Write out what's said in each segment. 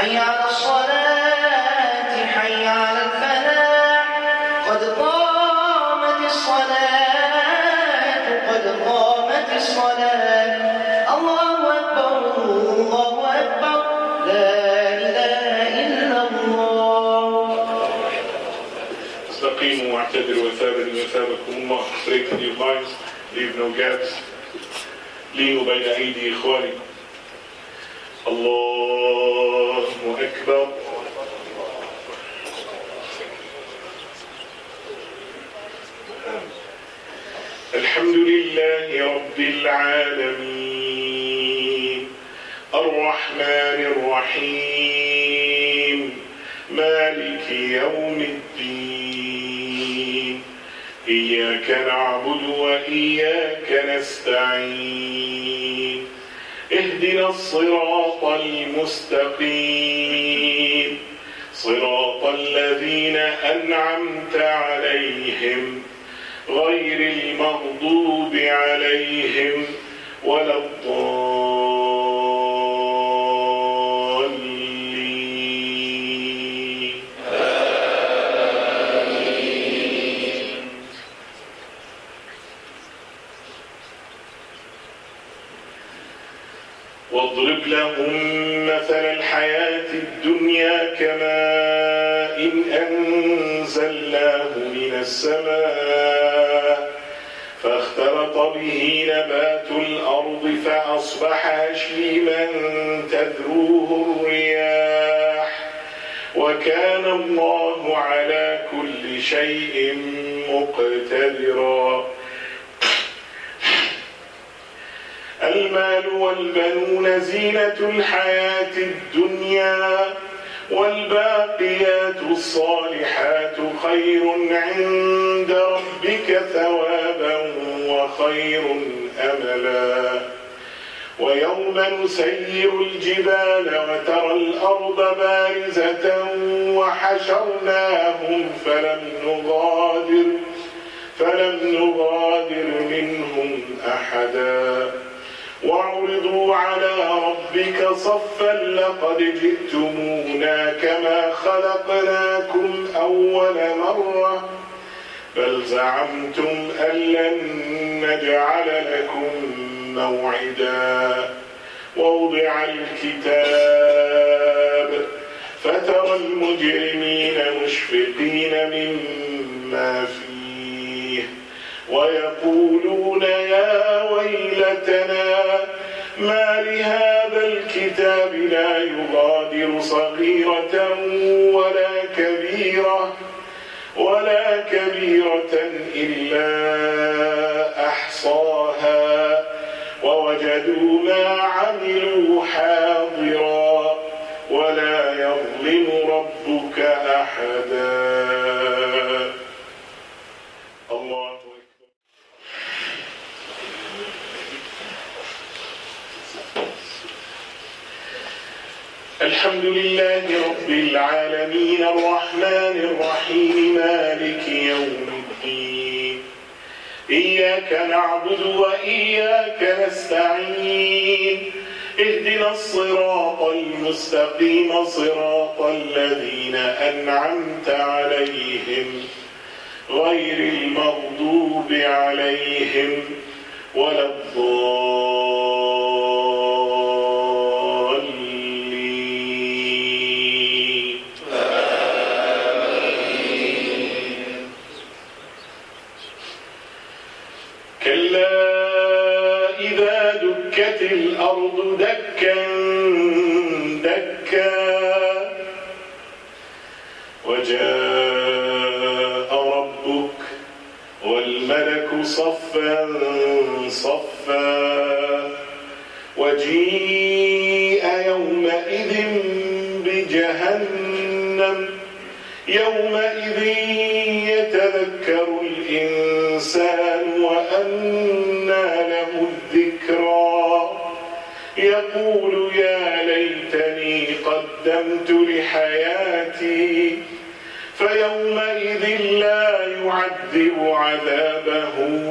حي على الصلاة حي على الفلاح قد قامت الصلاة قد قامت الصلاة الله أكبر الله أكبر لا إله إلا الله. استقيموا واعتدلوا وثابتوا وثابكم الله. Straighten your lines, leave no gaps. لينوا بين أيدي إخوانكم. الله أكبر. الحمد لله رب العالمين الرحمن الرحيم مالك يوم الدين إياك نعبد وإياك نستعين اهدنا الصراط المستقيم صراط الذين أنعمت عليهم غير المغضوب عليهم ولا الضالين آمين. واضرب لهم مثل الحياة الدنيا كماء أنزلناه من السماء فاختلط به نبات الأرض فأصبح هشيما تذروه الرياح وكان الله على كل شيء مقتدرا. المال والبنون زينة الحياة الدنيا والباقيات الصالحات خير عند ربك ثوابا وخير أملا. ويوم نسير الجبال وترى الأرض بارزة وحشرناهم فلم نغادر منهم أحدا وعرضوا على ربك صفا لقد جئتمونا كما خلقناكم أول مرة بل زعمتم أن لن نجعل لكم موعدا. ووضع الكتاب فترى المجرمين مشفقين مما فيه ويقولون يا ويلتنا ما لهذا الكتاب لا يغادر صغيرة ولا كبيرة إلا أحصاها ووجدوا ما عملوا حاضرا ولا يظلم ربك أحدا. الله أكبر. الحمد لله رب العالمين الرحمن الرحيم مالك يوم الدين إياك نعبد وإياك نستعين اهدنا الصراط المستقيم صراط الذين أنعمت عليهم غير المغضوب عليهم ولا الضالين آمين. كلا إذا دكت الأرض دكا دكا وجاء ربك والملك صفا صفا وجيء يومئذ بجهنم يومئذ يتذكر الإنسان وأنى له الذكرى يقول يا ليتني قدمت لحياتي فيومئذ لا يعذب عذابه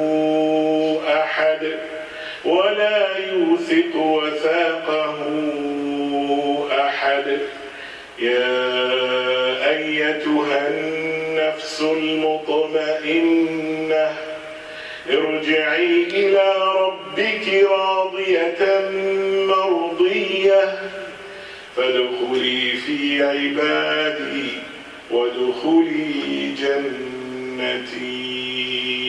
أحد ولا يوثق وثاقه أحد يا أيتها النفس المطمئنة ارجعي إلى ربك راضية مرضية فادخلي في عبادي وادخلي جنتي.